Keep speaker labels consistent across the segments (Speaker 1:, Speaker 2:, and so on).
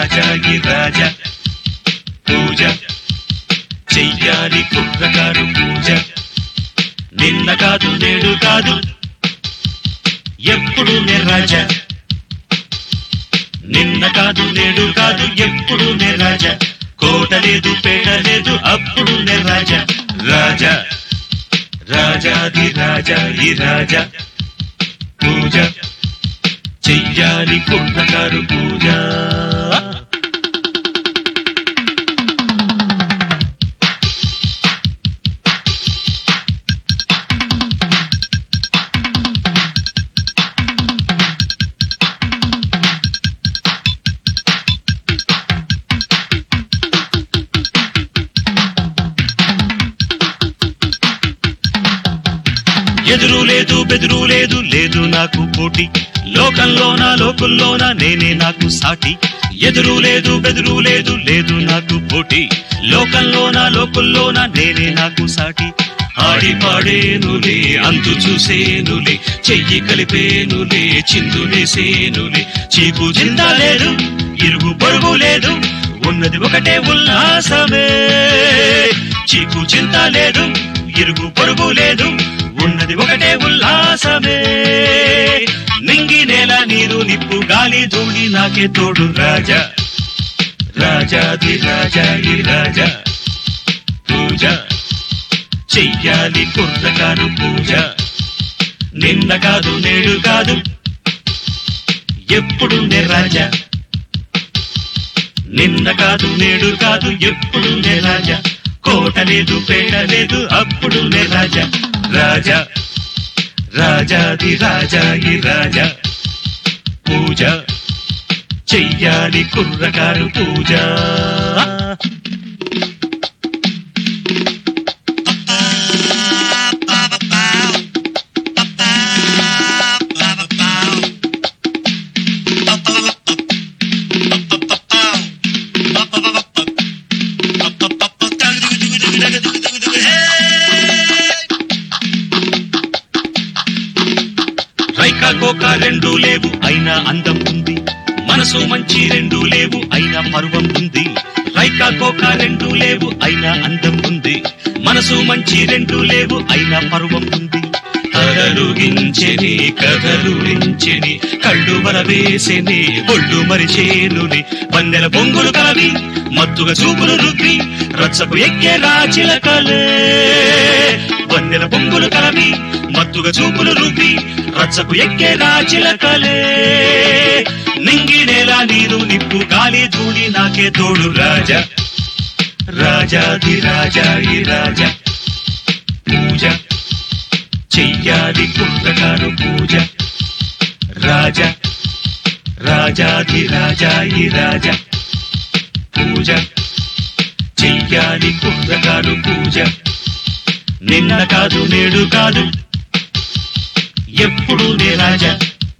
Speaker 1: రాజా ఈ రాజా పూజ చెయ్యాలి కుర్రకారు పూజ నిన్న కాదు నేడు కాదు ఎప్పుడు నే రాజా నిన్న కాదు నేడు కాదు ఎప్పుడు నే రాజా కోట లేదు పేట లేదు అప్పుడు నే రాజా రాజా రాజాది రాజా ఈ రాజా పూజ చెయ్యాలి కుర్రకారు పూజ ఎదురు లేదు బెదురు లేదు లేదు నాకు పోటీ లోకంలోన లోకుల్లోన నేనే నాకు సాటి ఎదురు లేదు బెదురు లేదు లేదు నాకు పోటీ లోకంలోన లోకుల్లోన నేనే నాకు సాటి ఆడి పాడేనులే అంతు చూసేనులే చెయ్యి కలిపేనులే చిందులేసేనులే చీకు చింత లేదు ఇరుగు పొరుగు లేదు ఉన్నది ఒకటే ఉల్లాసమే చీకు చింత లేదు ఇరుగు పొరుగు లేదు ఉన్నది ఒకటే ఉల్లాసమే నింగి నేల నీరు నిప్పు గాలి ధూళి నాకే తోడు రాజా రాజాది రాజా ఈ రాజా పూజ చెయ్యాలి కుర్రకారు పూజ నిన్న కాదు నేడు కాదు ఎప్పుడు నే రాజా నిన్న కాదు నేడు కాదు ఎప్పుడు నే రాజా కోట లేదు పేట లేదు అప్పుడు నే రాజా రాజా రాజాది రాజా ఈ రాజా పూజ చెయ్యాలి కుర్రకారు పూజ రైకా కోకా రెండు లేవు అయినా అందం ఉంది మనసు మంచి రెండు లేవు అయినా పర్వం ఉంది రైకా కోకా రెండు లేవు అయినా అందం ఉంది మనసు మంచి రెండు లేవు అయినా పర్వం ఉంది కదలుగించెని కదలురించెని కళ్ళు వరవేసెని ఒళ్ళు మరిచేనుని వందెల బొంగులు కలవి మత్తుగా చూపులు రుద్ది రచ్చకు ఎక్కే రాచిలకలే వందెల బొంగులు కలవి మత్తుగా చూపులు రుద్ది రచ్చకు ఎక్కే రాచిలకలే నింగి నేల నీరు నిప్పు గాలి ధూళి నాకే తోడు రాజా రాజాది రాజా ఈ రాజా పూజ చెయ్యాలి కుర్రకారు పూజ రాజా రాజాది రాజా ఈ రాజా పూజ చెయ్యాలి కుర్రకారు పూజ నిన్న కాదు నేడు కాదు ఎప్పుడు నే రాజా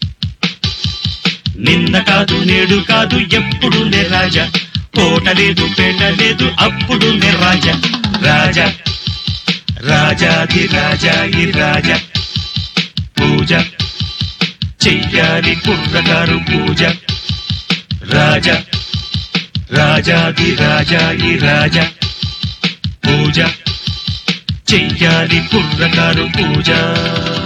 Speaker 1: నిన్న కాదు నేడు కాదు ఎప్పుడు నే రాజా కోట లేదు పేట లేదు అప్పుడు నే రాజా రాజా రాజాది రాజా ఈ రాజా పూజ చెయ్యాలి కుర్రకారు పూజ రాజా రాజాది రాజా ఈ రాజా పూజ చెయ్యాలి కుర్రకారు పూజ